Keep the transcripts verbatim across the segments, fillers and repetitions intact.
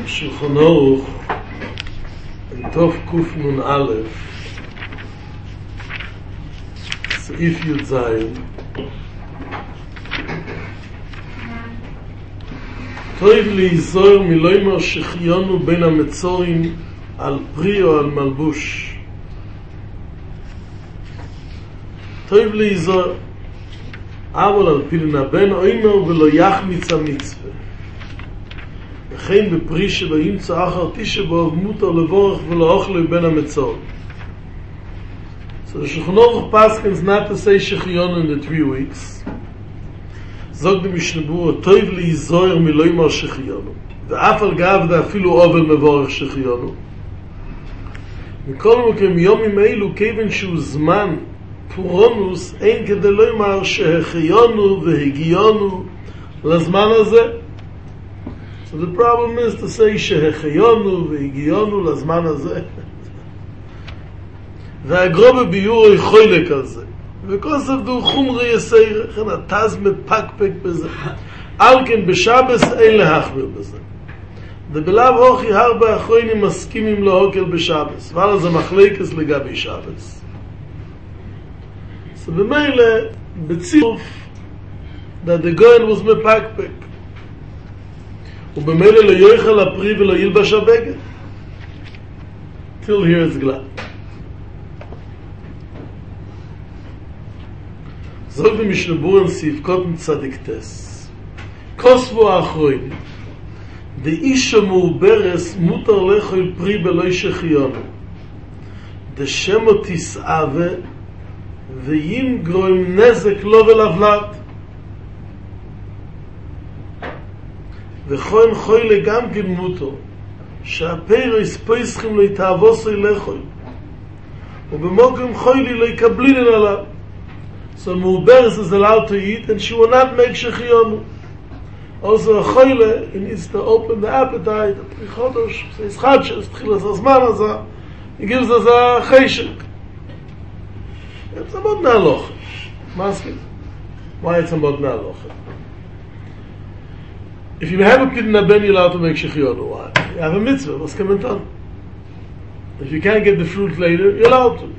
שולחן אורך תוף קוף נון א' סעיף י' זין טוב להיזהר מלומר שחיינו בין המצורים על פרי או על מלבוש. טוב להיזהר אבל על פי לנבן אומר ולא יחמיץ המצווה, וכן בפרי שלא ימצא אחר תשע באב מותר לבורך ולא אוכל בין המצורים. So the Shulchan Aruch Paskins not to say Shechionu in the three weeks. Zog the Mishnah Berurah Tov lizoyer miloymar Shechionu. ואף על גב זה אפילו עובר מבורך שחיונו. מכל מקום יומים אלו כיוון שהוא זמן פורונוס אין כדי לומר שהחיונו והגיונו לזמן הזה. So the problem is to say שהחיונו והגיונו לזמן הזה. והגרו בביור היא חוילק על זה. וכוסף דו חומרי יסיר, לכן התז מפקפק בזה. על כן בשבס אין להחמיר בזה. ובלאו הוכי הרבה אחרונים מסכימים להוקל בשבס. ועל זה מחלקס לגבי שבס. So במילא, בצירוף, that the goyen was מפקפק. ובמילא לא יאכל הפרי ולא ילבש הבגד. Till here it's glad. זוג במשנה ברורה סעיף קוטן צדיק טס. כוסבו האחרון. דאיש המעוברס מותר לאכול פרי בלא שחיונו. דשמו תסעבה וים גרוים נזק לו ולבלת. וכהן חוילה גם כן מותר. שהפירו יספויסכים לא יתאבוסו לאכול. ובמוקם חוילי לא יקבלינן עליו. So Muberes is allowed to eat and she will not make Shechionu. Also a choyle, he needs to open the appetite, the Chodosh, says Chadshas, Tchilas Azman Azah, he gives us a Cheshek. It's about Naloche. Masking. Why it's about Naloche? If you have a kid in a ben, you're allowed to make Shechionu. Why? You have a mitzvah, what's coming on? If you can't get the fruit later, you're allowed to.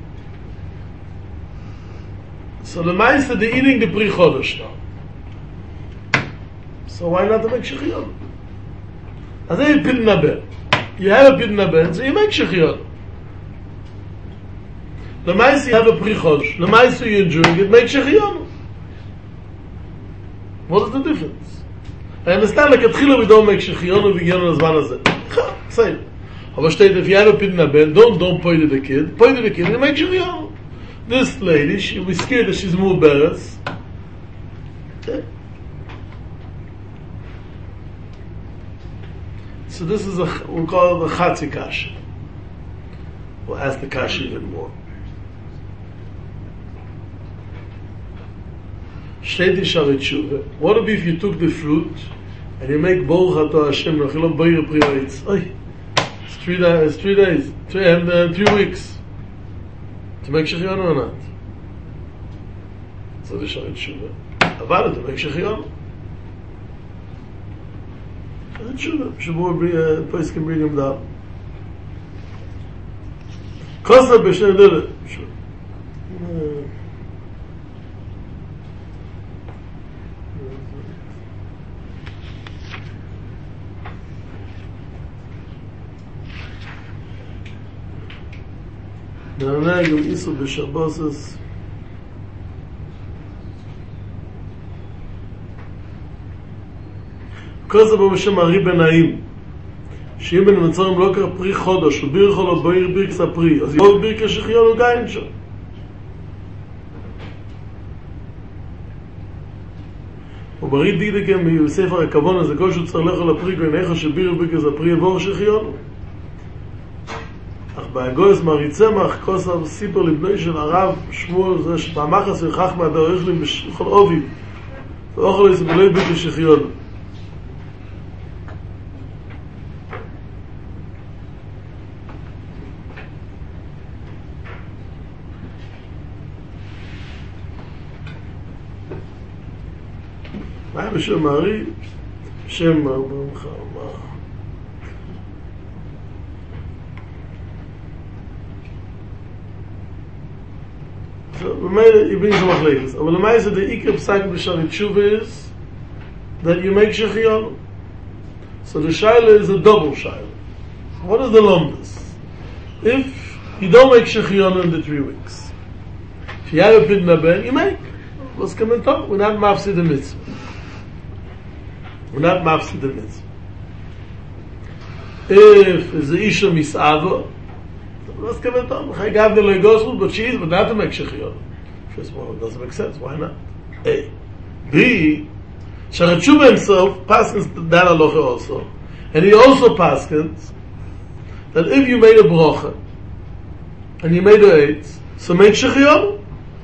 So the Meister, they're eating the Pri Chodesh now. So why not to make Shechionu? As a pid naber. You have a pid naber, so you make Shechionu. The Meister, you have a Pri Chodesh. The Meister, you're enjoying it, make Shechionu. What is the difference? I understand, like, at Chila we don't make Shechionu, we get on as one as it. Same. Aber steht, if you have a pid naber, don't, don't point at the kid. Point at the kid, you make Shechionu. This lady, she was scared that she's Muberes. Okay. So this is a, we'll call it the Chatzi Kasha. We'll ask the Kasha even more. Shteti Sharet Shuva. What if you took the fruit and you make Baruch Ato Hashem Rachilom Boyer Pri Ha'etz? Oy, it's three days, it's three days, three, and uh, three weeks. To make Shechionu or not? So the Sharet Shuva. About it, to make Shechionu. Sharet Shuva. Shabur Toys can bring him down. Kosa b'shnei dele. נענגו איסו בשבוסס כל זה בו בשם הרי בנאים שאם בן מצרים לא קרא פרי חודש וביר חולו ביר בירקס הפרי אז יבוא ביר כשחיונו גיין שם וברית דידגם בספר הכוון הזה כל שהוא צריך לאכול הפרי גוינך שביר בירקס הפרי יבוא שחיונו בהגויס מריצמח כוסף סיפר לבני של הרב שמואל זה שבמחס וחכמה דאוכלים בכל עובי ואוכל איזה בלי ביטי שחיון מה היה בשם מערי? בשם מה? So, we made it, he brings some machlekes. But the Maisa, the Iker Psak B'Sharit Tshuva is that you make Shechionu. So the Shaila is a double Shaila. What is the Lomdus? If you don't make Shechionu in the three weeks, if you have a Pidna Ben, you make. What's coming on? We're not mafsid the mitzvah. We're not mafsid the mitzvah. If it's a Isha Misavo, what's coming on? I gave the Legosl, but she is, but not to make Shechionu. First of all, it doesn't make sense. Why not? A. B. Sharet Tshuva himself paskins that halacha also. And he also paskins that if you made a brocha and you made a eitz, so make Shechionu.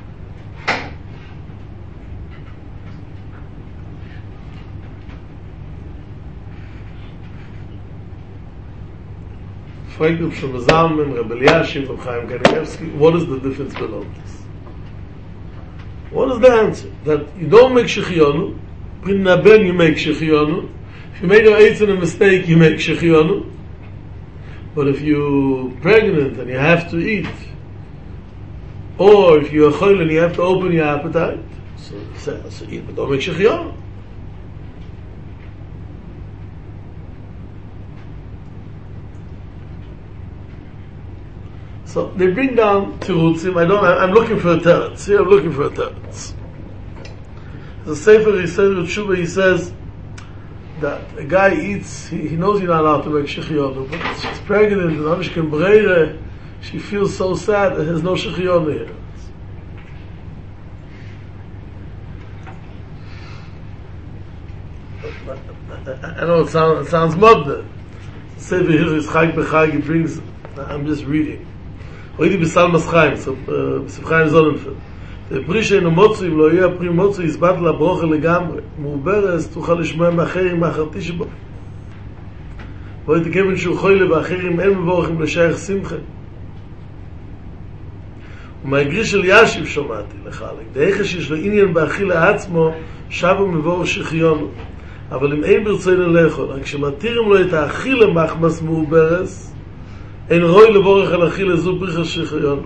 Fragt Reb Shlomo Zalman, Reb Eliashiv, Reb Chaim Kanievsky, what is the difference below this? What is the answer? That you don't make Shechionu, Prin Ben you make Shechionu, if you made an eitz and a mistake, you make Shechionu, but if you're pregnant and you have to eat, or if you're a chol and you have to open your appetite, so, so, so eat, but don't make Shechionu. So they bring down Tirutzim. I don't. I'm looking for a teretz. Here I'm looking for a teretz. The Sefer he says with Shuvah, he says that a guy eats. He, he knows he's not allowed to make Shechionu, but she's pregnant and Amishkan Breire. She feels so sad that there's no Shechionu here. I know it sounds it sounds mudda. Sefer here is Chag B'Chag. He brings. I'm just reading. Heute Besalmas Chaim, so Besef Chaim Sonnenfeld. Der Prische in Motzu, im Loya Pri Motzu, is Bat La Broche Legamre. Muberes, tuchal Ishmael Macherim, Machartish Bo. Heute Kevin Shu Choyle, Macherim, El Mevorchim, Leshaych Simche. ומהגריש של ישיב שומעתי לחלק. דאיכה שיש לו עניין באכיל לעצמו, שבו מבוא שחיונו. אבל אם אין ברצונו לאכול, רק שמתירים לו את האכיל למחמס מעוברס, אין רוי לבורך על אכיל לזו בריחה שחיונו.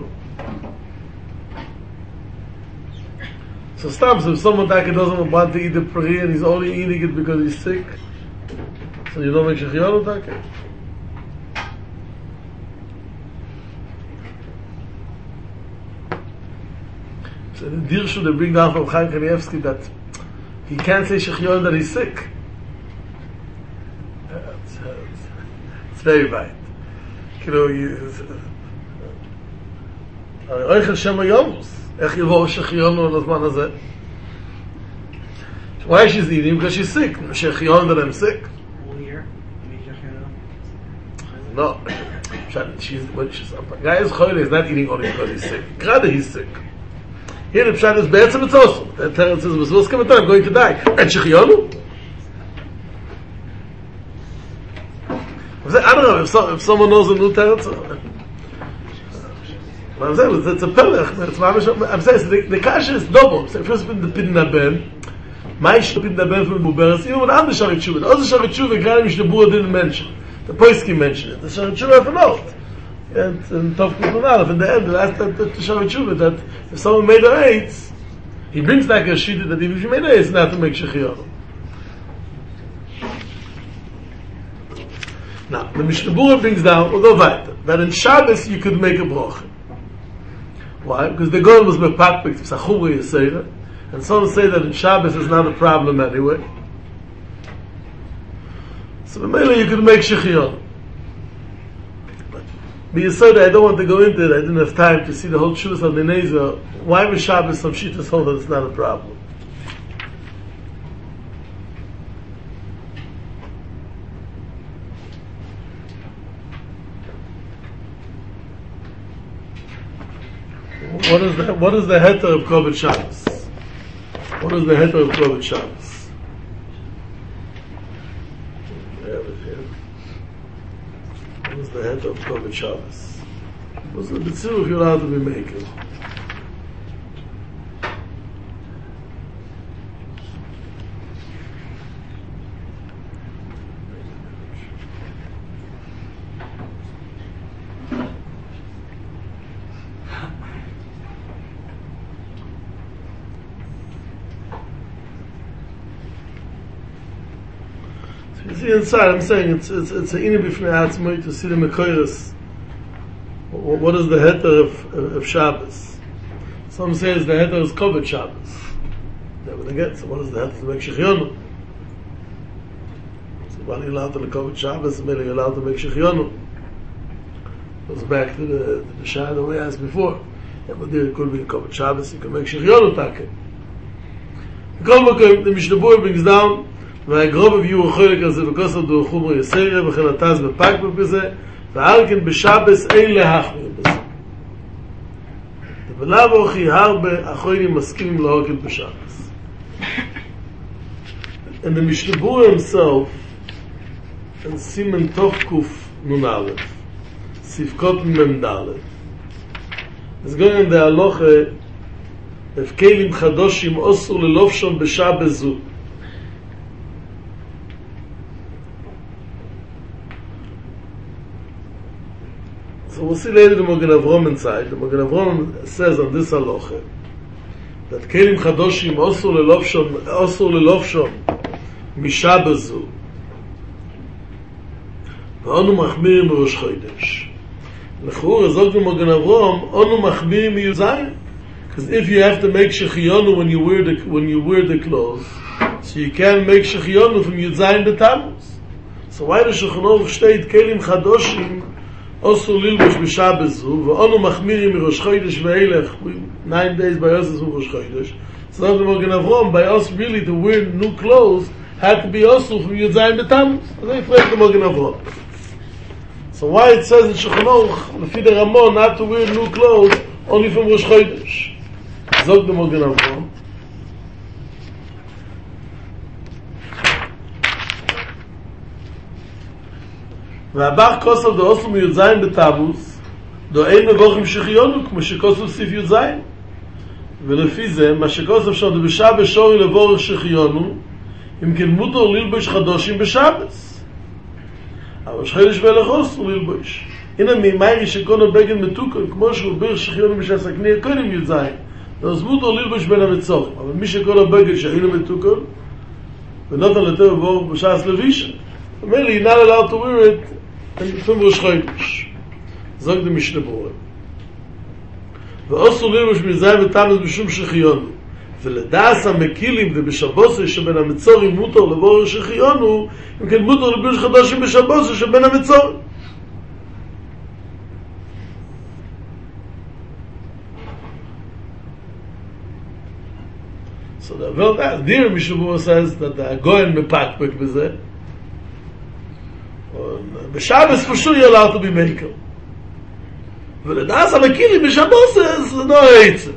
So stop, so if someone that doesn't want to eat the peri and he's only eating it because he's sick, so you don't make shechionu take? So the Dirshu they bring down from Chaim Kanievsky that he can't say shechionu that he's sick. Uh, it's, uh, it's, it's very bad. You know, you... Oichel Shema Yomus. Ech yivor shechionu l'zman hazeh. Why she's eating? Because she's sick. Shechionu that I'm sick. All year? You make shechionu? No. She's, when she's... A guy is choyle, he's not eating only because he's sick. Gerade he's sick. Here the pshat is be'etzem etzosu. The Teretz says, what's coming on? I'm going to die. And shechionu? I don't know if, so, if someone knows a new Teretz. I'm saying it's a pelech. It's mamish. I'm saying the, the kasha is double. So first been the pidna ben. My pidna ben from Buberes. Even when I'm the Sharet Tshuva, the other Sharet Tshuva, Granish the Bua didn't mention. The Poisky mentioned it. The Sharet Tshuva have note. And and Tov Kukunalef in the end, the last the, the Sharet Tshuva that if someone made a eitz, he brings back a shita that if you made a eitz, not to make shechionu. Now the Mishnah Berurah brings down, we'll go weiter, that in Shabbos you could make a brocha. Why? Because the goal was mepakpik, psachuri yisera, and some say that in Shabbos is not a problem anyway. So the mainly you could make shechionu. But b'yisera, I don't want to go into it. I didn't have time to see the whole shuvas of the Nezer. Why with Shabbos some shittas hold that it's not a problem? What is the what is the heter of Kovod Shabbos? What is the heter of Kovod Shabbos? What is the heter of Kovod Shabbos? What's the tziruf you're allowed to be making? You see inside, I'm saying it's it's it's an inner b'fnei atzmai to see the mekoros. What is the heter of, of Shabbos? Some say the heter is covered Shabbos. Never again. So what is the heter to make shechionu? So when you're allowed to cover Shabbos, maybe you're allowed to make shechionu. Goes back to the, to the shadow we asked before. Yeah, but there it could be covered Shabbos. You can make shechionu take. The Mishnah Berurah brings down. והגרוב הביאו החלק הזה וכוסר דו חומר יסיירה וכן התז בפקפק בזה ועל כן בשבס אין להחמיר בזה ולאו אוכי הרבה אחרונים מסכימים להוקל בשבס. And the Mishnah Berurah himself in Siman Tov Kuf Nun Aleph Sivkot Mem Dalet is going in the halacha if kelim chadoshim osur lelofshon b'shabes zu. So we'll see later the Magen Avraham inside. The Magen Avraham says on this halacha that kelim chadoshim osur lelofshon osur lelofshon mishabes zu. ואנו מחמירים בראש חודש. לכאורה זאת במגן אברהם, אנו מחמירים מיוזיים. Because if you have to make shechiyonu when you wear the when you wear the clothes, so you can't make shechiyonu from Yudzayin B'Tammuz. So why does Shulchan Aruch state kelim chadoshim osur lilbush b'Shabbat zu, ואנו מחמירים מראש חודש ואילך nine days by us is Rosh Chodesh. So that the Magen Avraham, by us really to wear new clothes had to be osur from Yudzayin B'Tammuz. So they phrase the Magen Avraham. So why it says in Shulchan Aruch, Lefi the Ramon, not to wear new clothes only from Rosh Chodesh? Zog the Magen Avraham. והבח כוסף דו אוסו מיודזיים בתמוז, דו אין מבוכים שחיונו, כמו שכוסף סיף יודזיים. ולפי זה, מה שכוסף שם דו בשבס שורי לבורך שחיונו, אם כן מותר ללבוש חדושים בשבס. אבל שחילש ולחוס הוא ללבוש. הנה ממיירי שכל הבגן מתוקן, כמו שהוא ביר שחיונו משעסקני הקודם יודזיים. אז מותר ללבוש בין המצורים. אבל מי שכל הבגן שהיינו מתוקן, ונותן לתת בבור בשעס לבישן. אומר לי, not allowed to wear it, from ראש חודש. זוג דה משנה ברורה. ואוסר ללבוש מזיים ותמז בשום שחיונו. ולדעס המקילים ובשבוסי שבין המצורים מותר לבורר שחיונו, אם כן מותר ללבוש חדשים בשבוסי שבין המצורים. So the well that dear Mishnah Berurah says that the Goyen mepakpek b'zeh. On b'Shabbos for sure you're allowed to be makel. ולדעס המקילים בשבוסי is no eitzah.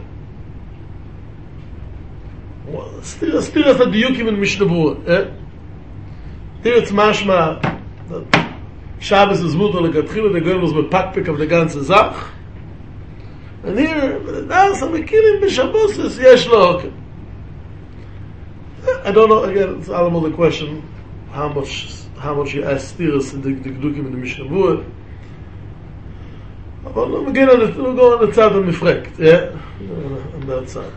Still, still as the diukim in Mishnah Berurah, eh? Here it's mashma that Shabbos is mutar lekatchila, the girl was mepakpek of the ganze Zach. And here, das hamekilim b'Shabbos is yesh lo hokem. I don't know, again, it's all the question, how much, how much you ask stiras in the diukim in the Mishnah Berurah. But we'll go on the, we'll go on the tzad and mifrekt, yeah? On that side.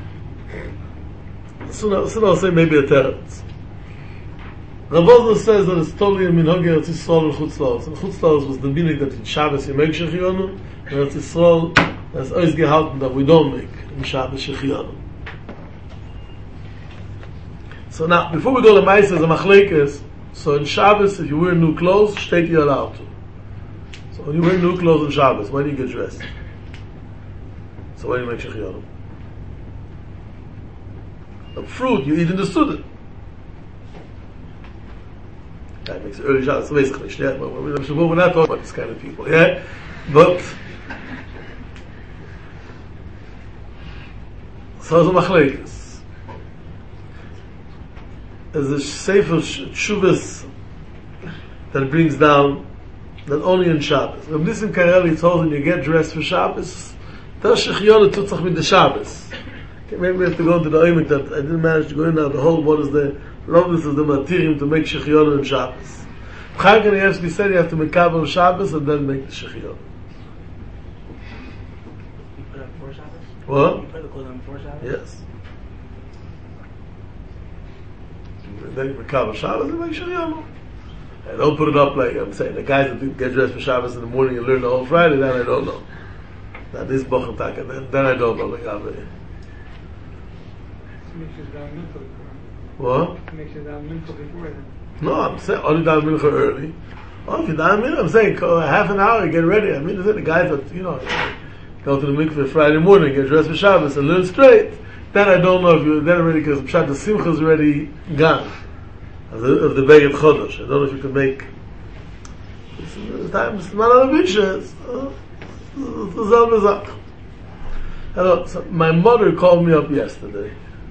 So now, so now I'll say maybe a teretz. Rav Osler says that it's totally in Minhag Eretz Yisrael and Chutz La'aretz. And Chutz La'aretz was the meaning that in Shabbos you make Shechionu, and Eretz Yisrael has always gehalten that we don't make in Shabbos Shechionu. So now, before we go to Ma'aseh, the Machlekes, so in Shabbos, if you wear new clothes, state you're allowed to. So when you wear new clothes on Shabbos, when do you get dressed? So when do you make Shechionu? A fruit you eat in the student. That makes it early Shabbos, basically. Yeah, but we're not talking about this kind of people. Yeah, but so the machlekes. There's a sefer Shuvas that brings down that only in Shabbos. When this in Kareli told when you get dressed for Shabbos, tell Shechionu tutzach with the Shabbos. Okay, maybe we have to go into the oimik that I didn't manage to go in now the whole what is the robust of the materium to make Shechionu and Shabbos. Chaim Kanievsky said you have to make Kabbalah Shabbos and then make the Shechionu. You put it before Shabbos? What? You put the clothes on before Shabbos? Yes. And then you make Kabbalah Shabbos and make Shechionu. I don't put it up like I'm saying the guys that get dressed for Shabbos in the morning and learn the whole Friday. Then I don't know. Now this Bochum Taka, then then I don't know. Like what? Makes you down mental before then. No, I'm saying only down mincha early. Oh, if you're down mincha, I'm saying uh, half an hour, get ready. I mean, the guys that you know go to the mikveh Friday morning, get dressed for Shabbos, and learn straight. Then I don't know if you're then already because Pshat the Simcha is already gone of the of the Beged Chodesh. I don't know if you can make. This time it's not on a beach. It's the Hello. So my mother called me up yesterday.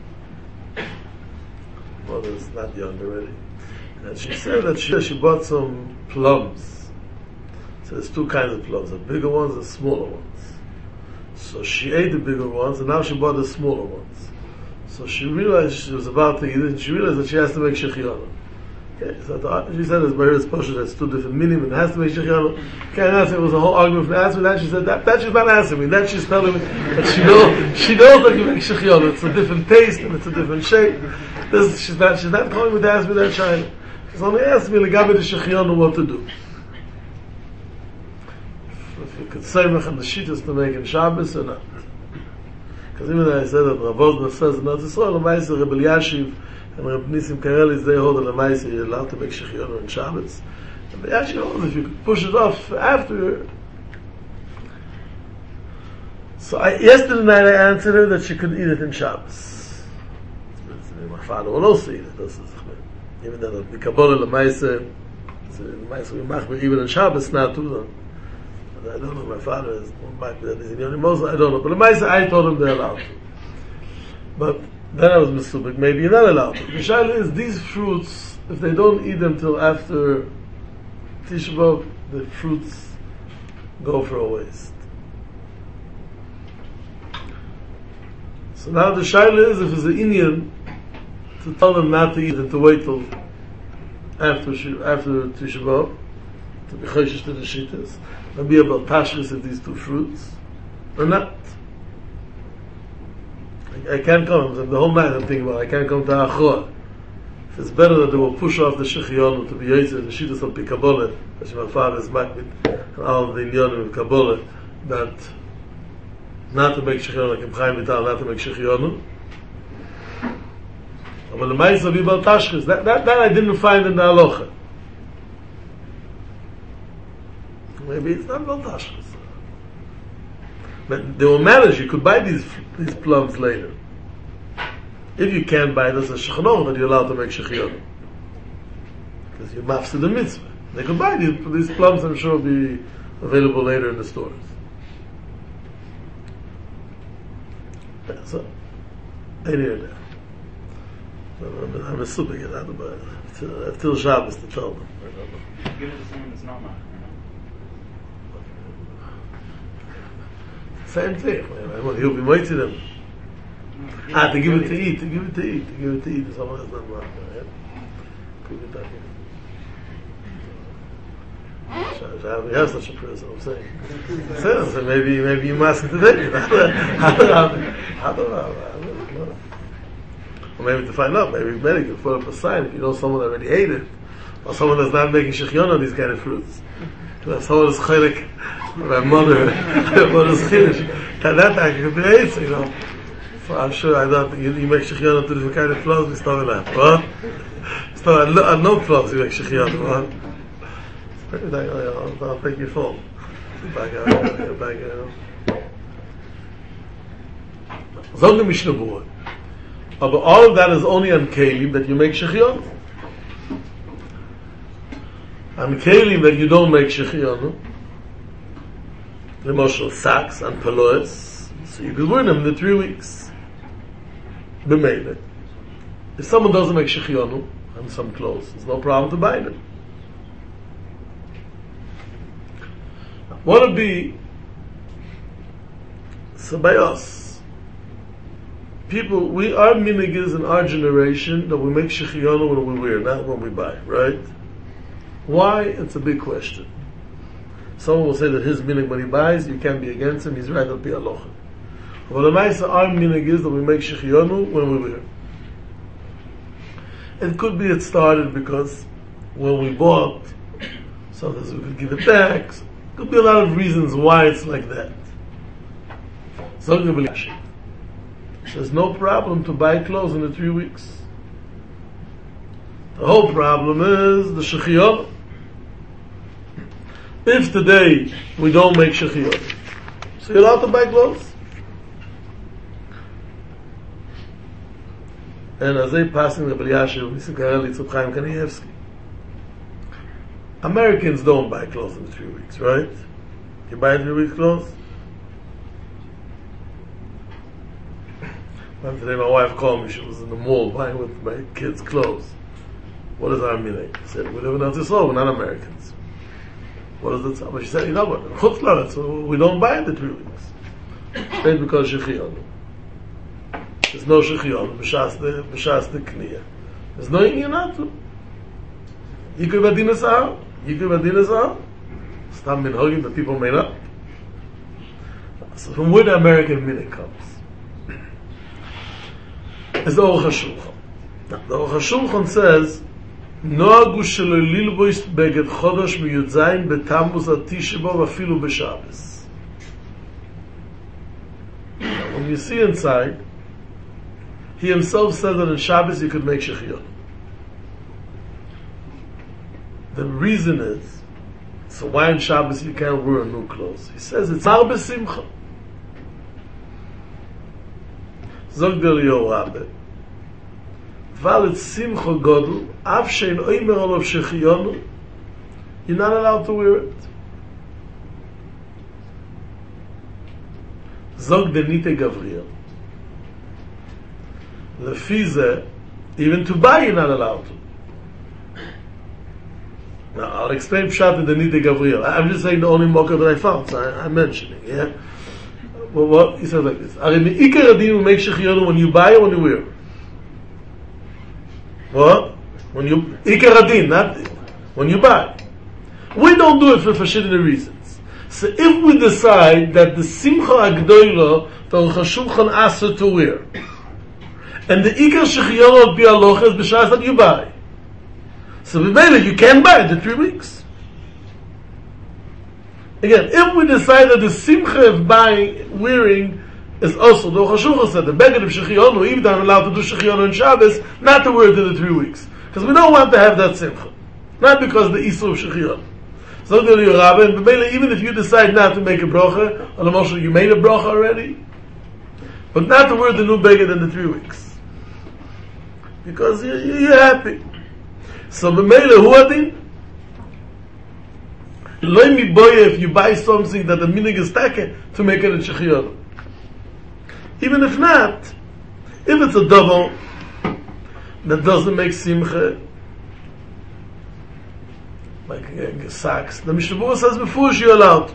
Mother's not young already. And she said that she, she bought some plums. So there's two kinds of plums, the bigger ones and the smaller ones. So she ate the bigger ones and now she bought the smaller ones. So she realized she was about to eat it and she realized that she has to make shechianu. Okay, so the, she said it's by her exposure that's two different meaning and it has to make shechianu. Okay, and I said it was a whole argument for answering that. She said that, that she's not answering me. That she's telling me that she knows, she knows that you make shechianu. It's a different taste and it's a different shape. This, she's not, she's not calling me to ask me that China. She's only asking me legabe the shechianu what to do. If you could say mech and the shittas to make in Shabbos or not. Because even though I said that Rav Osner says in Eretz Yisrael, Lamaisa Rebbe Yashiv and Reb Nissim Karelis, they hold that Lamaisa you're allowed to make shechianu in Shabbos. And Rebbe Yashiv holds if you could push it off after. So I, yesterday night I answered her that she could eat it in Shabbos. My father will also eat it. This is, even though the Kabbalah Lamaisa, Lamaisa we machmir even in Shabbos not to them. I don't know. My father is might be that he's in Yoni Mosa. I don't know. But Lamaisa I told him they're allowed to. But then I was misubik. Maybe you're not allowed to. The shaila is these fruits. If they don't eat them till after Tisha B'av, the fruits go for a waste. So now the shaila is if it's an Indian to tell them not to eat and to wait till after after Tisha B'av to be choishish to the shittas. Maybe about tashris of these two fruits or not. I, I can't come. The whole night I'm thinking about. I can't come to Achor. If it's better that they will push off the shechianu to be yotzer the shittas of Kabbalah, as my father is makbid and all of the inyanim of Kabbalah, that not to make shechianu like in Chaim Vital, not to make shechianu. But the ma'isa be about tashris. That that that I didn't find in the halacha. Maybe it's not about tashris. But they will manage. You could buy these these plums later. If you can't buy this as shechanor, then you're allowed to make shechianu. Because you're mafsid the mitzvah. They could buy these, these plums, I'm sure will be available later in the stores. Yeah, so, anyway, there. So, I'm, I'm a super get out of it. I have till Shabbos to tell them. I don't know. Give it to someone that's not machmir. Same thing. He'll be waiting them. Ah, to give it to eat, to give it to eat, to give it to eat to someone that's not machmir, right? Could be that. We have such a person, I'm saying. So, so maybe, maybe you must today. I don't know. I don't know. Or maybe to find out, maybe better you put up a sign if you know someone already ate it, or someone that's not making shechianu on these kind of fruits. If someone is chaylik, my mother, my mother's chiddush, that that I could be ate, you know. So I'm sure I don't, you, you make shechianu to different kind of plums, we start with that. What? So I know plums you make shechianu, what? I'll, I'll take your phone. Back out, back out. Zog the Mishnah Berurah. But all of that is only on kelim that you make shechianu. On kelim that you don't make shechianu, the moshel sacks and peloes, so you could wear them in the three weeks. B'meile. If someone doesn't make shechianu and some clothes, there's no problem to buy them. What would be so by us? People, we are minhagis in our generation that we make shechianu when we wear, not when we buy, right? Why? It's a big question. Someone will say that his minhag when he buys, you can't be against him, he's right at the halacha. But the ma'isa our minhag is that we make shechianu when we wear. It could be it started because when we bought, sometimes we could give it back. Could be a lot of reasons why it's like that. There's no problem to buy clothes in the three weeks. The whole problem is the shechiyot. If today we don't make shechiyot, so you're allowed to buy clothes. And as they passing the B'liashiv, Nisakareli, Tzupchaim Kanievsky, Americans don't buy clothes in three weeks, right? You buy three weeks clothes? One today my wife called me, she was in the mall buying with my kids' clothes. What is our meaning? I said, we live in Eretz Yisrael, we're not Americans. What is it? But she said, you know what, Chutz La'aretz, so we don't buy in the three weeks. It's because Shechiyonu. There's no Shechiyonu, B'shas the, B'shas the Kniya. There's no Inyan not to. Yikui Badina Sahar, Yikui Badina Sahar. Stam Min Hogim that people made up. So from where the American meaning comes. It's the Aruch HaShulchan. Now, the Aruch HaShulchan says, Noagu shelo lilbois beged chodosh miyud zayin betamuz atisha b'av afilu b'Shabbos. When you see inside, he himself said that in Shabbos you could make shechiyot. The reason is, so why in Shabbos you can't wear new clothes? He says it's mar b'simcha. Zog der Eliyahu Rabbe, Val it's simcha godel, af shein oimer olav shechiyonu, you're not allowed to wear it. Zog der Nite Gavriel, lefize, even to buy you're not allowed to. Now I'll explain Pshat in the Nite Gavriel. I'm just saying the only mocker that I found, so I, I'm mentioning, yeah? Well, what? He says like this. Are in the Ikar Adin we make shechiyonu when you buy or when you wear? What? When you Ikar Adin, not when you buy. We don't do it for verschiedene reasons. So if we decide that the Simcha Agdoila the Aruch HaShulchan asked to wear, and the Ikar shechiyonu would be aloch is b'shas that you buy, so maybe you can buy the three weeks. Again, if we decide that the simcha of buying, wearing, is also, the Aruch HaShulchan said, the beged of shechiyonu, even though I'm allowed to do shechiyonu on Shabbos, not to wear it in the three weeks. Because we don't want to have that simcha. Not because the isur of shechiyonu. So the Eliyahu Rabbe, and even if you decide not to make a bracha, on the Moshe, you made a bracha already, but not to wear the new beged in the three weeks. Because you're, you're happy. So, b'meila hu adin, if you buy something that the meaning is taken to make it a shechiyonu. Even if not, if it's a double that doesn't make simcha, like uh, socks, the Mishnah Berurah says before you're allowed.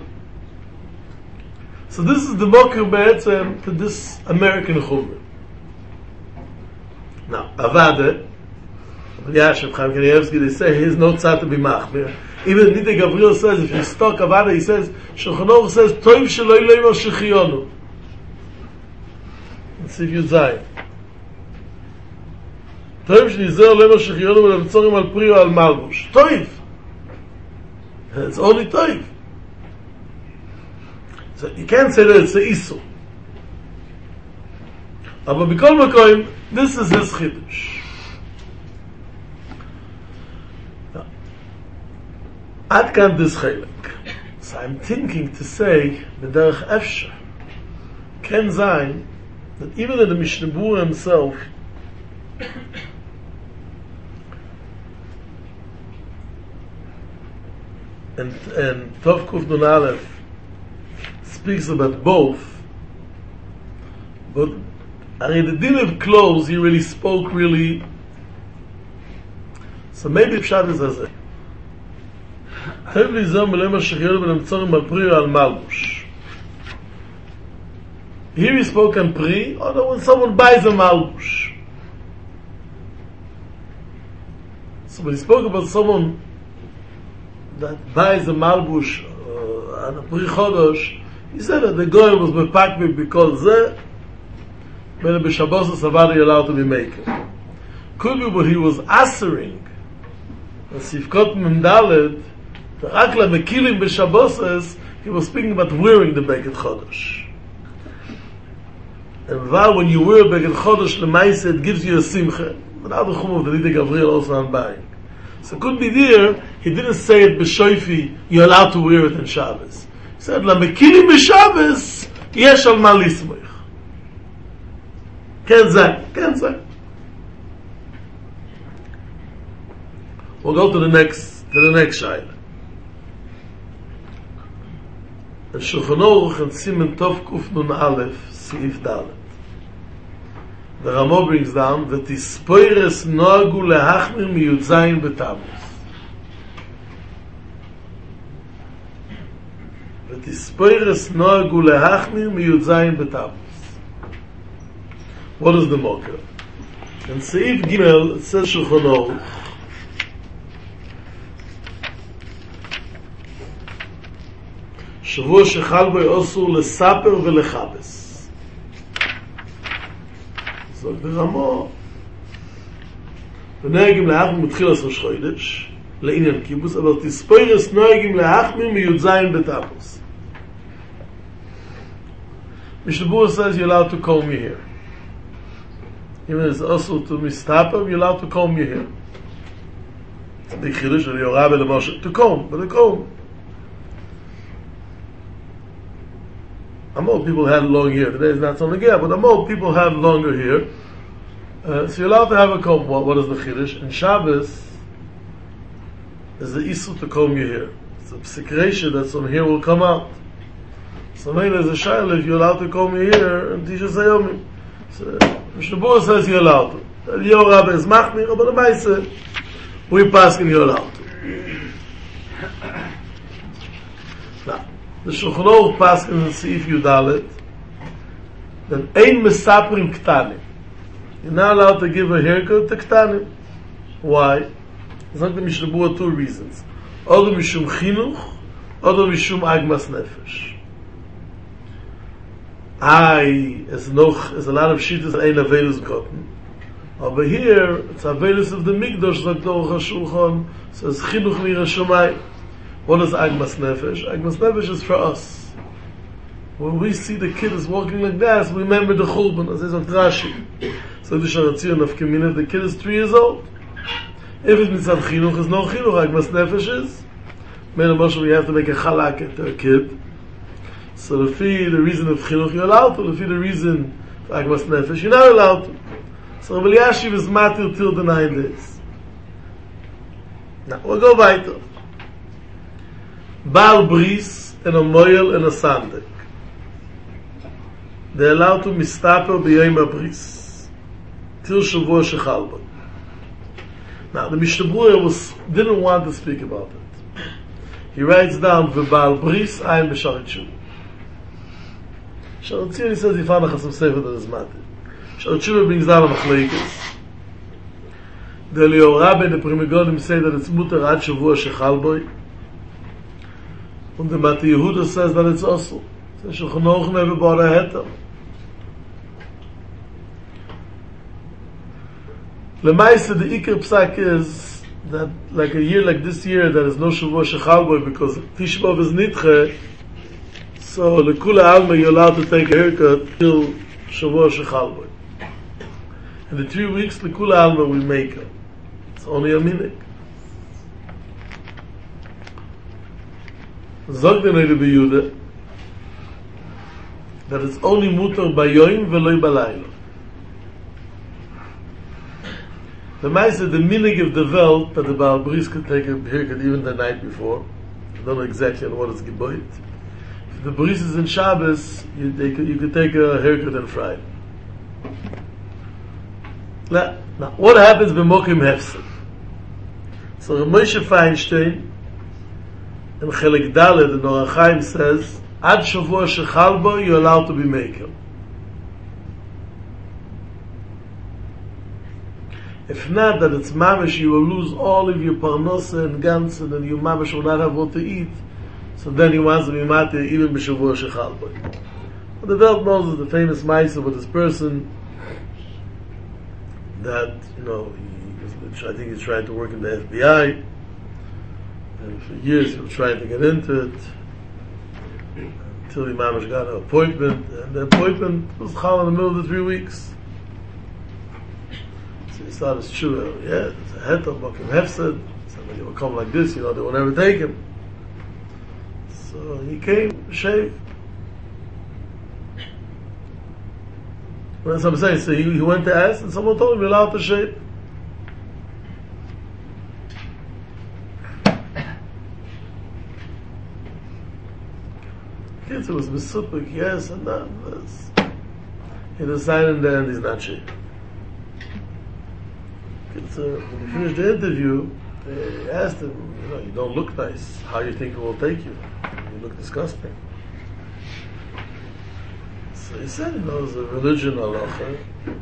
So this is the mokir be'etzem to this American chumrah. Now, Avada, Yashav Chaim Kanievsky, they say he's no tzad to be machmir. Even Nite Gavriel says, if you stuck Avada, he says, Shulchan Aruch says, Toiv sheloi leimer shechiyonu. Let's see if you say. Toiv shenizer leimer shechiyonu v'lemtzorim al pri o al malbush. Toiv. It's only Toiv. So you can't say that it's a Isur. But b'kol makom, this is his chidush. Ad kan this chelik. So I'm thinking to say, b'derech efsher, ken zayin, that even in the Mishnah Berurah himself, and and Tov Kuf Nun Aleph speaks about both, but in the din of clothes he really spoke really. So maybe Pshat is as a here he spoke on pri, or when someone buys a malbush. So when he spoke about someone that buys a malbush uh, and a pri chodosh, he said that the guy was bepakbik because zeh, when the Shabbos Savada allowed to be making. Could be what he was answering Sifkot Memdalet, the Akla Mekilim B'Shabbos, he was speaking about wearing the Beged Chodesh. And while when you wear Beged Chodesh Lemaise, it gives you a simcha. But now the Chum of the Lida Gabriel also on buying. So it could be there, he didn't say it B'Shoifi, you're allowed to wear it in Shabbos. He said, La Mekilim B'Shabbos, Yesh Al Ma Lismoich. Can't say, can't say. We'll go to the next, to the next Shaila. And Shulchan Aruch and Simen Tov Kuf Nun Aleph, Seif Dalet. The Ramo brings down that Tispoires Noagu Lehachmir Miyud Zayin B'Tammuz. That Tispoires Noagu Lehachmir Miyud Zayin B'Tammuz. What is the Moker? In Seif Gimel, it says Shulchan Aruch, שבוע שחל בו אסור לספר ולחבס. זאת ברמו. ונהגים להחמיר מתחיל עשרוש חודש, לעניין קיבוץ, אבל תספוירס נהגים להחמיר מי"ז בתמוז. Mishnah says you're allowed to comb your hair. Even if it's also to mistaper, you're allowed to comb your hair. It's a big chiddush, and you're rabbi l'moshe, to comb, but to comb. Amol people had long hair. Today is not so long hair, but Amol people have longer hair. Uh, so you're allowed to have a comb. What, what is the chiddush? In Shabbos, is the issur to comb your hair. It's a psikresha that some hair will come out. So maybe there's a shayla if you're allowed to comb your hair and Tisha Sayomim. So Mishnah Berurah says you're allowed to. Eliyahu Rabbi is machmir, but the Maisa, we pass and you're allowed to. Now, the Shulchan Aruch passes in Seif Yudalet that ein mesaprim ktanim. You're not allowed to give a haircut to ktanim. Why? It's not the Mishnah Berurah two reasons. Oder mishum chinuch, oder mishum agmas nefesh. I, as noch, as a lot of shittas ein avelus gotten. Over here, it's avelus of the Mikdash, like the Aruch HaShulchan, says chinuch mira shumai. What is Agmas Nefesh? Agmas Nefesh is for us. When we see the kid is walking like that, we remember the Churban, as is on Rashi. So the Sharatzion of Kemin, if the kid is three years old, if it's Mitzad Chinuch, is no Chinuch, Agmas Nefesh is. Men of we have to make a chalak to a kid. So the fee, the reason of Chinuch, you're allowed to. The fee, the reason for Agmas Nefesh, you're not allowed to. So Rabbi Elyashiv is matir till the nine days. Now, we'll go weiter. Baal bris and a moil and a sandek. They're allowed to mistaper b'yom bris till shavua shechalba. Now the Mishnah Berurah was didn't want to speak about it. He writes down v'baal bris ayin b'sharet tshuva. Sharet Tziyoni says he found a chasam sefer that is matir. Sharet tshuva brings down a machlekes. The Eliyahu Rabbi and the Primigonim say that it's mutar ad shavua shechalba. And the Mati Yehuda says that it's also. So Shulchan Aruch never bought a heter. Lemaisa, the Iker Psak is that like a year like this year, there is no Shavua Shechalboi because Tisha B'Av is Nitche. So Lekula Alma, you're allowed to take a haircut till Shavua Shechalboi. In the three weeks, Lekula Alma we make it. It's only a minute. Zog the Rebbe Yehuda that it's only mutar bayoim veloy balayla. The Maisa, the minig of the Welt that the Baal Bris could take a haircut even the night before. I don't know exactly on what is geboit. If the Bris is in Shabbos, you, they could, you could take a haircut on Friday. Now, now what happens b'mokim hefsed? So Moshe Feinstein in Chelik Dalet, the Orach Chaim says, Ad Shavua Shechal Bo, you're allowed to be maker. If not, that it's mamish, you will lose all of your parnosa and gans, and then you mamish will not have what to eat. So then he wants to be matir even b'Shavua Shechal Bo. But the Welt knows the famous Maisa with this person that, you know, he, I think he's trying to work in the F B I. And for years he was trying to get into it, until the mamash got an appointment, and the appointment was chal in the middle of the three weeks. So he started his tshuva. Yeah, there's a heter, Bokim Hefsed. Somebody will come like this, you know, they will never take him. So he came, shaved. When someone says, so he, he went to ask, and someone told him, you're allowed to shave. Kids, it was Mesupik, yes, and that was. He decided in the end he's not shaved. Kids, uh, when he finished the interview, they asked him, you know, you don't look nice. How do you think it will take you? You look disgusting. So he said he knows the religion halacha.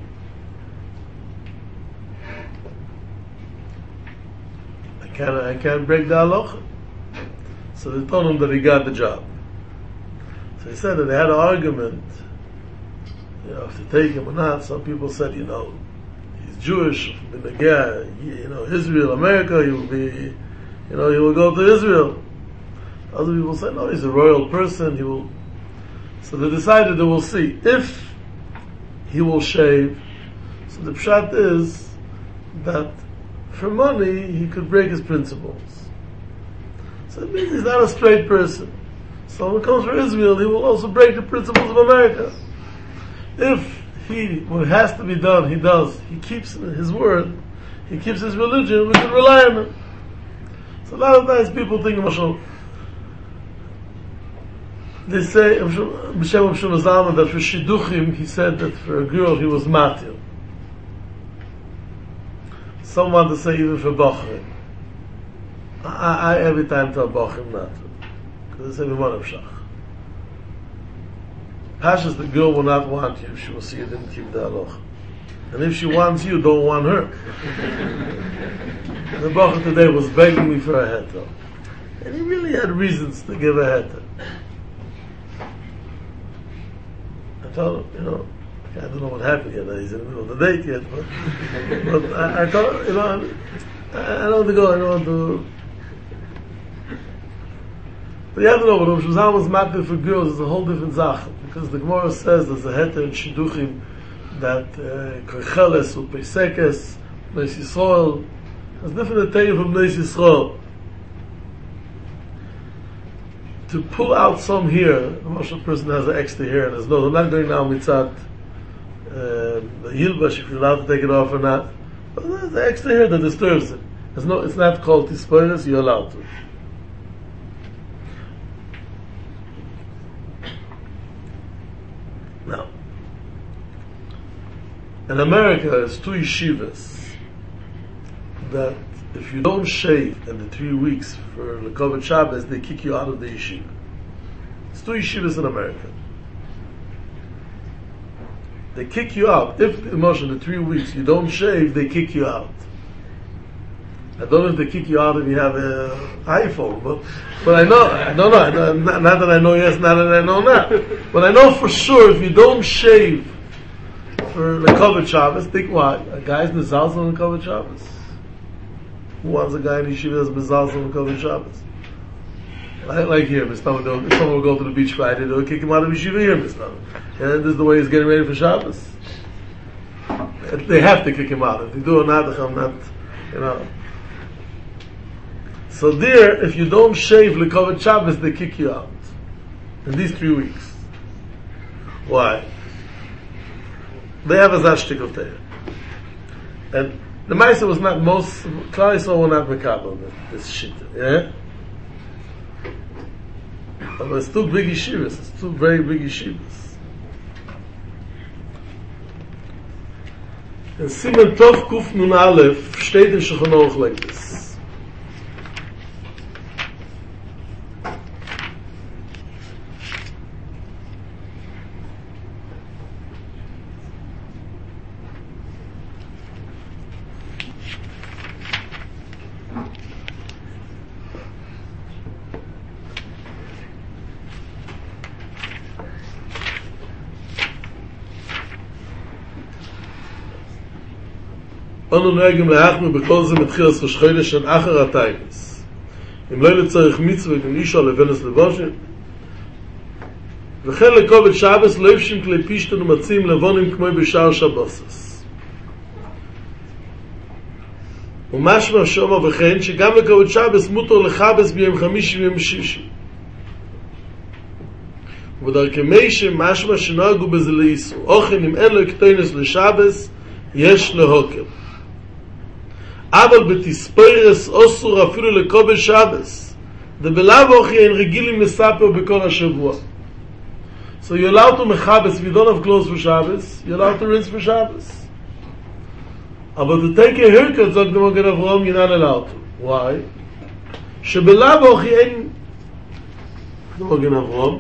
I can't, I can't break the halacha. So they told him that he got the job. So he said that they had an argument, you know, if to take him or not. Some people said, you know, he's Jewish, you know, Israel, America, he will be, you know, he will go to Israel. Other people said, no, he's a royal person, he will. So they decided they will see if he will shave. So the pshat is that for money he could break his principles. So it means he's not a straight person. So when it comes for Israel, he will also break the principles of America. If he, what has to be done, he does. He keeps his word. He keeps his religion. We can rely on him. So a lot of times people think, Mashal, they say, B'Shem B'Shem Zalman, that for Shidduchim, he said that for a girl he was matir. Some want to say even for Bochrim. I, I every time tell Bochrim not to. Because they say, we want to Shach. Pashas, the girl will not want you if she will see you didn't keep the halacha. And if she wants you, don't want her. The Bochrim today was begging me for a heter. And he really had reasons to give a heter. I told him, you know, I don't know what happened yet. He's in the middle of the date yet. But, but I, I thought, you know, I, I don't want to go, I don't want to. But you have to know, when Rosh Hashanah was matter for girls, it's a whole different zach. Because the Gemara says there's a heter in Shidduchim that Korcheles, uh, Upeisekes, Neis Yisrael, there's different tale from Neis Yisrael. To pull out some here, a Moshe person has an extra here, and there's no, I'm not going now mitzat, uh, the Yilbash, if you're allowed to take it off or not. But there's an extra here that disturbs it. There's no, it's not called Tispoiris, you're allowed to. Now, in America, there's two yeshivas that if you don't shave in the three weeks for the Lekovat Shabbos, they kick you out of the yeshiva. There's two yeshivas in America. They kick you out. If in the three weeks you don't shave, they kick you out. I don't know if they kick you out if you have an iPhone, but but I know, I don't know, I know not, not that I know yes, not that I know not. But I know for sure if you don't shave for the Lekovat Shabbos, think what? A guy's mezalzel on the Lekovat Shabbos? Who wants a guy in yeshiva that's mezalzel on the Lekovat Shabbos? Like, like here, if someone will go to the beach Friday, they'll kick him out of yeshiva here, Mister And this is the way he's getting ready for Shabbos. They have to kick him out. If they do or not, I'm not, you know. So there, if you don't shave Lekovat Shabbos, they kick you out. In these three weeks. Why? They have a zashtik of there. And the Maisa was not most, Klal Yisrael were not mekabel, this shit. Yeah? But it's two big yeshivas. It's two very big yeshivas. In Simen Tov Kuf Nun Aleph steht in Shulchan Aruch like this. אנו נוהגים להחמיר בכל זה מתחילת ראש חודש של אחר הטיימס. אם לא לצריך מצווה גם אישה לבנס לבושן וכן לכובד שבס לא יפשים כלי פישטן ומצים לבונים כמו בשאר שבוסס ומשמע שומע וכן שגם לכובד שבס מותר לחבס ביום חמישי ויום שישי ודרכי מיישה משמע שנהגו בזה לאיסור אוכן אם אין לו קטוינס לשבס יש להוקר אבל בתספרס אוסור אפילו לכובד שבס דבלאו אוכי אין רגילים לספר בכל השבוע. So you're allowed to mechabes if you don't have clothes for Shabbos, you're allowed to rinse for Shabbos. But to take a haircut, sagt the Magen Avraham, you're not allowed to. Why? שבלאו אוכי אין the Magen Avraham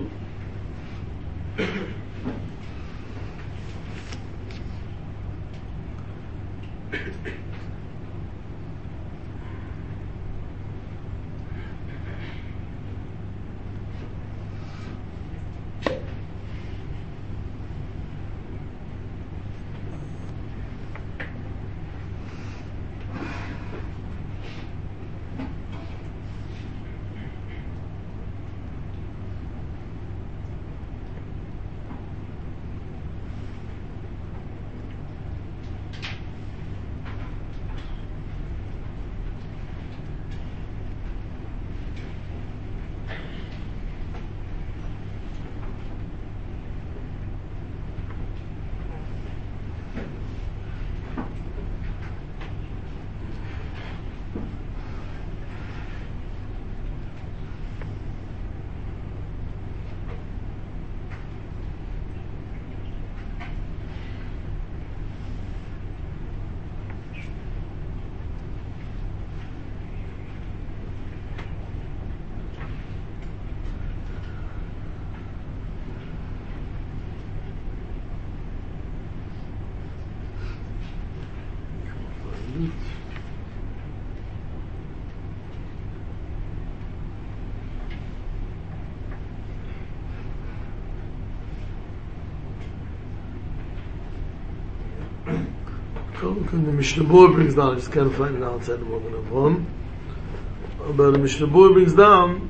the Mishnah Berurah brings down, I just can't find it outside the Magen Avraham, but the Mishnah Berurah brings down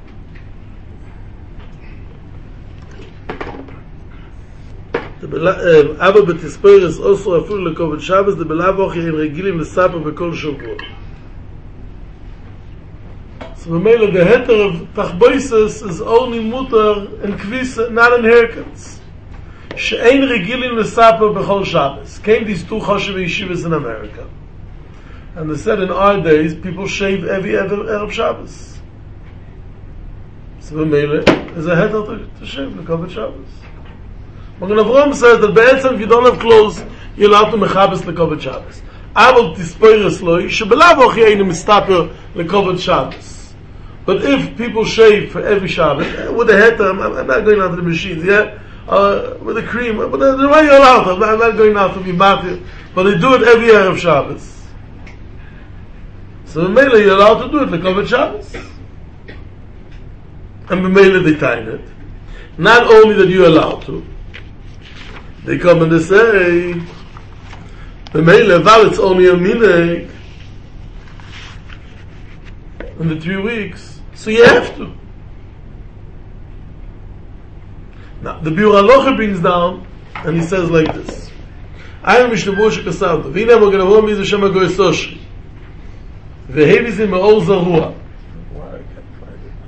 אבל בתספרס אוסר אפילו לכובד שבס דבלאו אוכי אין רגילים לספר בכל שבוע. So ממילא the heter of tachboises is only mutar and kvisa, not in haircuts. שאין רגילים לספר בכל שבס. Came these two choshev yeshivas in America. And they said in our days people shave every Erev Shabbos. So ממילא is a heter to, to shave לכובד שבס. Magen Avraham says that בעצם if you don't have clothes you're allowed to mechabes לכובד שבס. אבל תספרס לוי שבלאו אוכי אין מסתפר לכובד שבס. But if people shave for every Shabbos with a heter, I'm, I'm not going out to the machines, yeah, uh, with a cream, but the, the way you're allowed to, I'm not, I'm not going out to be matir, but they do it every year of Shabbos. So B'meila you're allowed to do it lekovat Shabbos, and B'meila they time it. Not only that you're allowed to, they come and they say B'meila val it's only a minhag in the three weeks. So you have to. Now, the Biur Halacha brings down, and he says like this. I am Mishnah Berurah shekasavta. V'hine Magen Avraham is Hashem HaGoy Soshri. V'hevi ze me'ol zarua. Why I can't find it.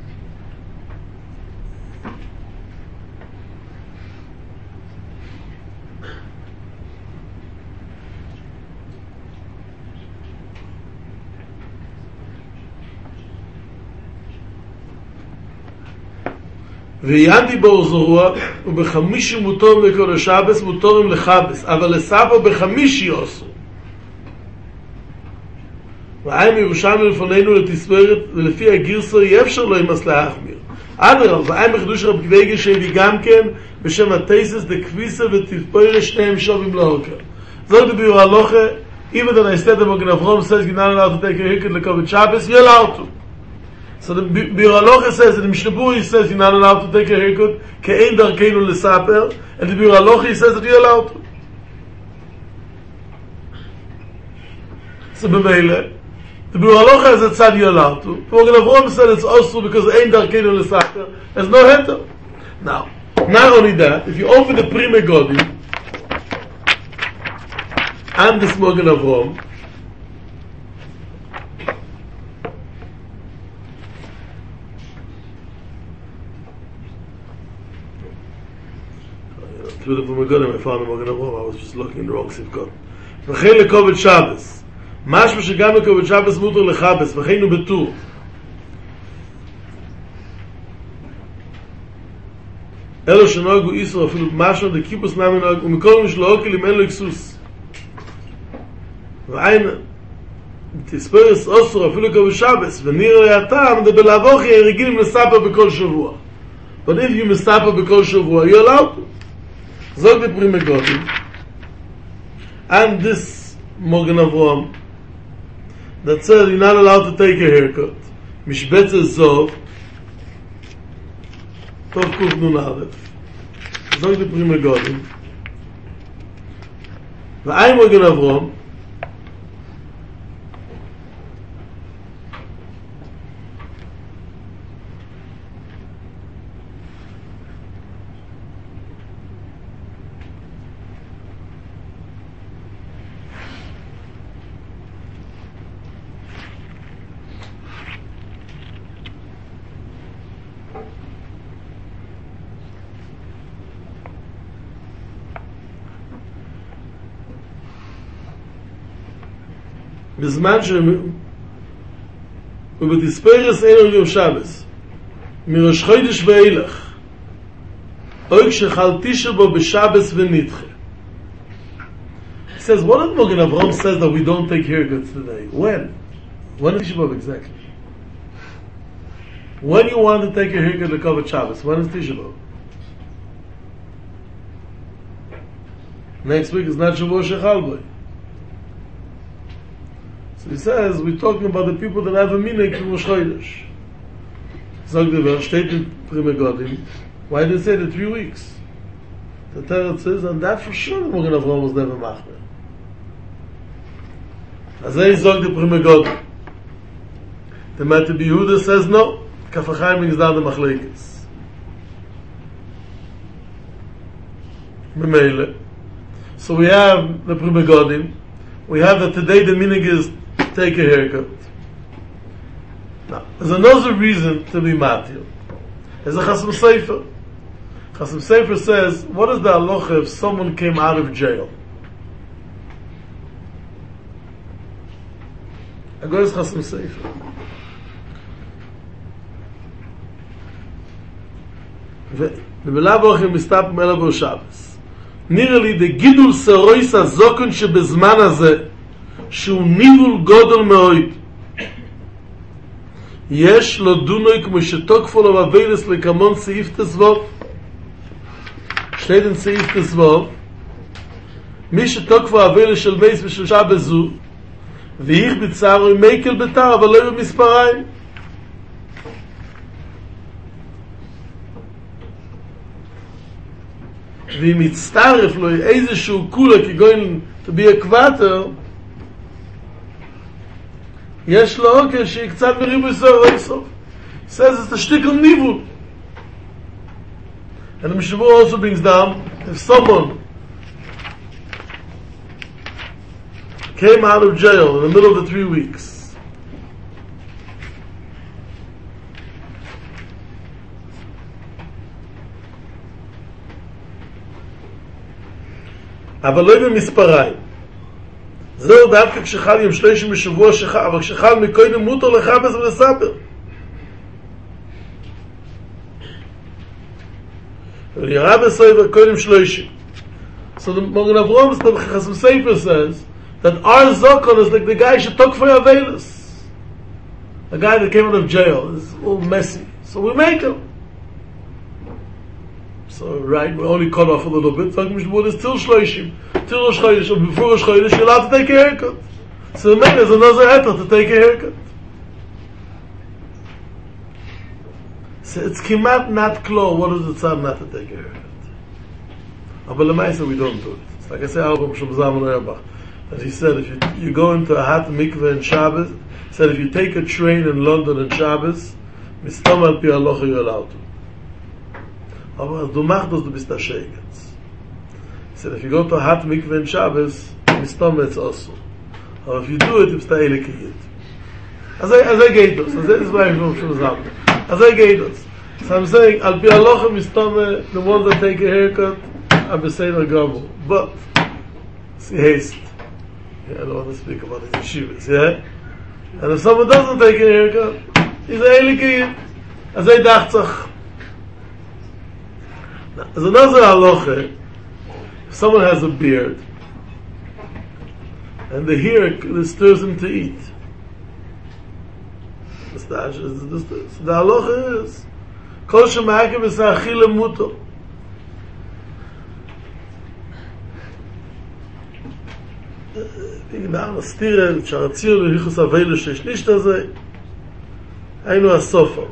ויענדי באוזרוע ובחמישי מותום לכל השבס מותום לחבס אבל לסבו בחמישי עשו ועיים ירושלים לפנינו לתספרת ולפי הגרסו יאפשר לו ימס להחמיר אדרם ועיים בחידוש רב גבייגה שהביא גם כן בשם התייסס דקביסה ותספרת שניהם שובים להוקר זאת בביור הלוכה even though I said that Magen Avraham says you're not allowed to take a haircut lekovat Shabbos, you're allowed to. So the Biur Halacha says, and the Mishnah Berurah says you're not allowed to take a haircut, ke'ein darkeinu lesaper, and the Biur Halacha says that you're allowed to. So b'meila, The Biur Halacha is a tzad you're allowed to. The Magen Avraham said it's also because ein darkeinu l'sachar. There's no heter. Now, not only that, if you open the Pri Megadim and this Magen Avraham, through the Pri Megadim I found the Magen Avraham. I was just looking in the wrong sifkot. V'chein lekoved Shabbos. משמע שגם לכובד שבס מותר לחבס, וכן הוא בטור. אלו שנוהגו איסור אפילו משמע דקיפוס נמי נוהג, ומכל משלו אוקלים אין לו אקסוס. ועין, תספרס אוסר אפילו כובד שבס, ונראה ראיתם, דבלעבוכי רגילים לספר בכל שבוע. But if you מספר בכל שבוע, you're allowed to. זאת בפרי מגודים. And this Magen Avraham, that says you're not allowed to take a haircut. Mishbetze Zov, Tov Kuf Nun Aleph. Zog the Pri Megadim. V'ay Magen Avraham, בזמן שהם ובתספרס אין יום שבס מראש חודש ואילך או כשחל תשע בו בשבס ונדחה. He says, what if Magen Avraham says that we don't take haircuts today? When? When is Tisha B'Av exactly? When you want to take a haircut to cover Shabbos? When is Tisha B'Av? Next week is not Shavuot Shechal B'Av. So he says, we're talking about the people that have a minig to Rosh Chodesh. Zog the verse, steht in Pri Megadim. Why did they say the three weeks? The Torah says, and that for sure Magen Avraham was never machmer. As I zog the Pri Megadim. The Mata B'Yehuda says no. Kaf HaChaim is down the Machlekes. B'meile. So we have the Pri Megadim. We have that today the minig is take a haircut. Now, there's another reason to be matir. There's a Chasam Sofer. Chasam Sofer says, what is the halacha if someone came out of jail? I go to Chasam Sofer. ובלאו אוכל מסתפם אלא בו שבס. נראה לי דגידול סרויס הזוקן שבזמן הזה שהוא ניבול גודל מאוד יש לו דונוי כמו שתוקפו לו בבילס לכמון סעיף תסבוב שתית אין סעיף תסבוב מי שתוקפו הבילס של מייס ושל שבזו ואיך בצערו עם מייקל בתר אבל לא במספריים ואם יצטרף לו איזשהו קולה כגוין to be a קוואטר יש לו אוכל שהיא קצת מריבו סוף איסוף says it's a shtickle nivul and the Mishabur also brings down if someone came out of jail in the middle of the three weeks אבל לא במספריים. זהו דווקא כשחל יום שלושים בשבוע שחל, אבל כשחל מקודם מותר לחפש ולספר. ויראה בספר קודם שלושים. So the Magen Avraham, the Chasam Sofer says that our Zokon is like the guy who took for Avelis. A guy that came out of jail is all messy. So we make him. So, right, we only cut off a little bit. So, it's still shloishim. Till Rosh Chodesh, or before Rosh Chodesh, you're allowed to take a haircut. So, the man is another heter to take a haircut. So, it's kimat not klo. What is the tzad not to take a haircut? But the Maisa, we don't do it. It's like I say, Album Shabzam and Erbach. And he said, if you, you go into a hot mikveh in Shabbos, he said, if you take a train in London in Shabbos, mistam al pi halacha you're allowed to. Aber du machst das, du bist a shegetz. He said, if you go to a hot mikveh in Shabbos, mistam it's also. Or if you do it, it's the Eilike Yid. As I, as I gave us, as I, this is why I'm from Shulazam. As I gave us. So I'm saying, al pi halacha mistam, the ones that take a haircut, are beseder gabel. But, see haste. Yeah, I don't want to speak about his yeshivas, yeah? And if someone doesn't take a haircut, he's a Eilike Yid. As I dachtzach. Now, there's another halacha. If someone has a beard, and the hair disturbs him to eat, mustache is disturbed. So the halacha is, kol shema'akev es ha'achila muto. wegen der Anastire, Charatzir, Lichus Aveilu, שיש nicht הזה, היינו הסופו.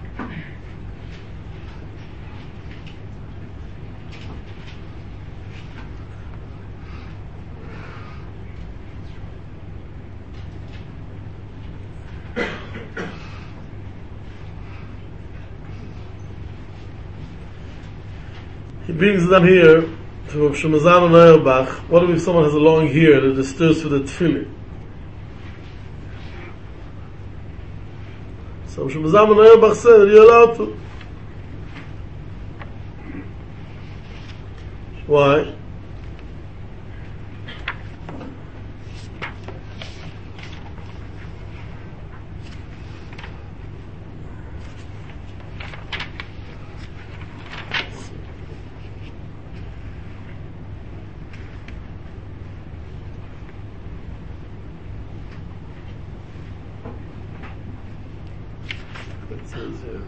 He brings them here to Rav Shemazan and Auerbach. What if someone has a long hair that disturbs for the tefillin? So Rav Shemazan and Auerbach said that you're allowed to. Why? It says here.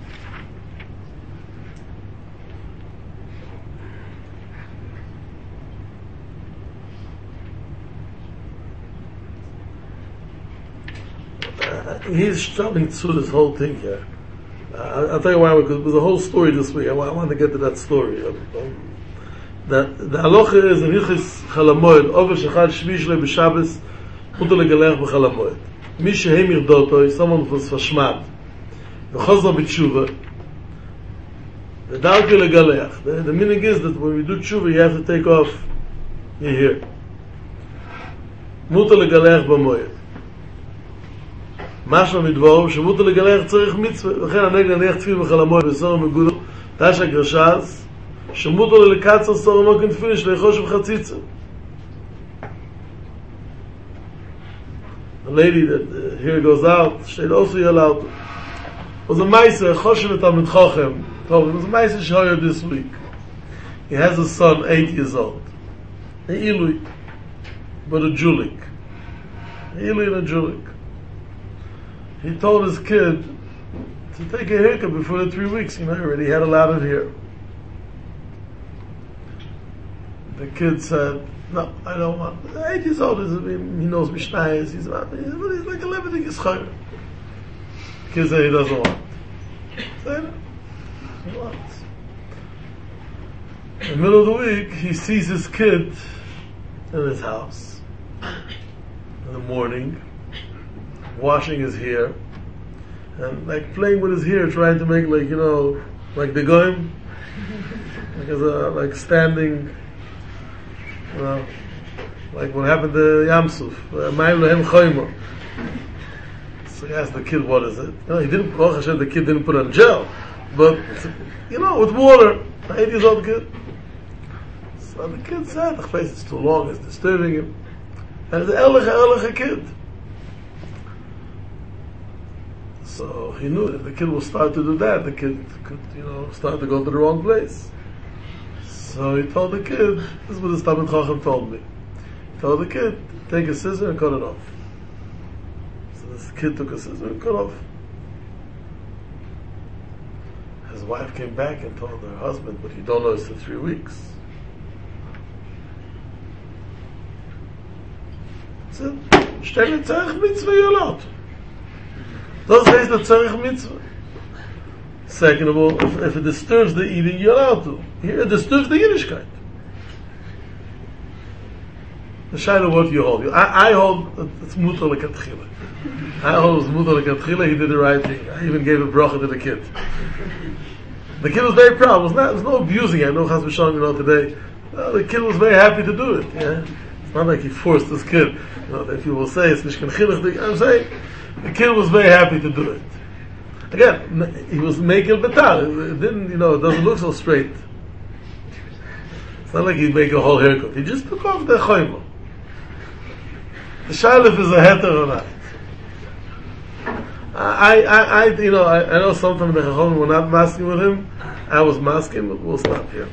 Uh, he's struggling through this whole thing here. Uh, I'll tell you why, because there's a whole story this week. I want, I want to get to that story. Um, um, that the halacha is in Hilchos Chalamoed, over shechad shvish le b'Shabbos, mutar legalech b'Chalamoed. Mi shehem irdoto, someone was verschmad. V'chozla b'tshuva. The darke legalech. The, the meaning is that when we do tshuva, you have to take off your hair. Mutar legalech b'moed. משמע מדבור שמותר לגלח צריך מצווה, לכן הנגד נניח תפיל בחלמות בסור מגודו תש הגרשז שמותר לקצר סור מוקן תפיל שליחוש וחציצה. The lady that uh, here goes out, she'd also yell out. It was a meiser, Choshev Talmid Chochem, told him, it was a meiser shoyer this week. He has a son, eight years old. A Ilui, but a Julik. A Ilui and a Julik. He told his kid to take a haircut before the three weeks. You know, he already had a lot of hair. The kid said, "No, I don't want." Eight years old, is, he knows Mishnayos. He's about, he's like eleven. He's chayyim. The kid said he doesn't want. He said he wants. In the middle of the week, he sees his kid in his house in the morning, washing his hair and like playing with his hair, trying to make like, you know, like the goyim, like as a, like standing, you know, like what happened to Yamsuf, Ma'im Lohem Choymo. So he asked the kid, what is it? You know, he didn't, Baruch Hashem, the kid didn't put on gel, but you know, with water, an eight years old kid. So the kid said, the face is too long, it's disturbing him. And it's an ehrlich, ehrlich kid. So he knew if the kid will start to do that, the kid could, you know, start to go to the wrong place. So he told the kid, this is what the Talmid Chacham told me. He told the kid, take a scissor and cut it off. So this kid took a scissor and cut off. His wife came back and told her husband, but you don't know it's for three weeks. He said, stell dir tzarech mitzvah yolot. Those days the tzarech mitzvah. Second of all, if, if it disturbs the eating, you're allowed to. Here it disturbs the Yiddishkeit. The shaila, what do you hold? I, I hold it's mutar lekatchila. I hold it's mutar lekatchila. He did the right thing. I even gave a bracha to the kid. The kid was very proud. It was not, there was no abusing. I know Chas v'Shalom, you know, today. Uh, the kid was very happy to do it. Yeah, it's not like he forced this kid. You know, that people say it's mishkan chinuch. I'm saying the kid was very happy to do it. Again, he was making betar. It didn't, you know, it doesn't look so straight. It's not like he'd make a whole haircut. He just took off the choymo. The shaila is a heter or not. I, I, I, you know, I, I know sometimes the Chacham were not masking with him. I was masking, but we'll stop here.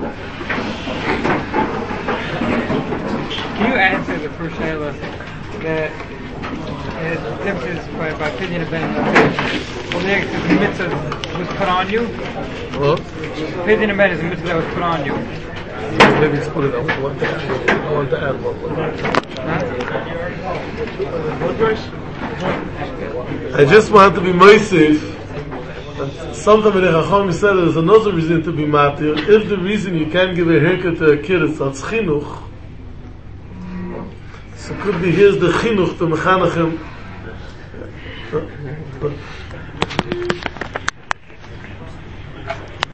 Can you answer the first shaila? The uh, difference by, by opinion of Ben Well, the mitzvah was put on you. What? Opinion of Ben is a mitzvah that was put on you. Maybe it's put it on. I want to add, I want to add one. Huh? I just want to be moisif. Sometimes the Chacham said there's another reason to be matir. If the reason you can't give a haircut to a kid is that's chinuch, so it could be here's the chinuch to mechanachim.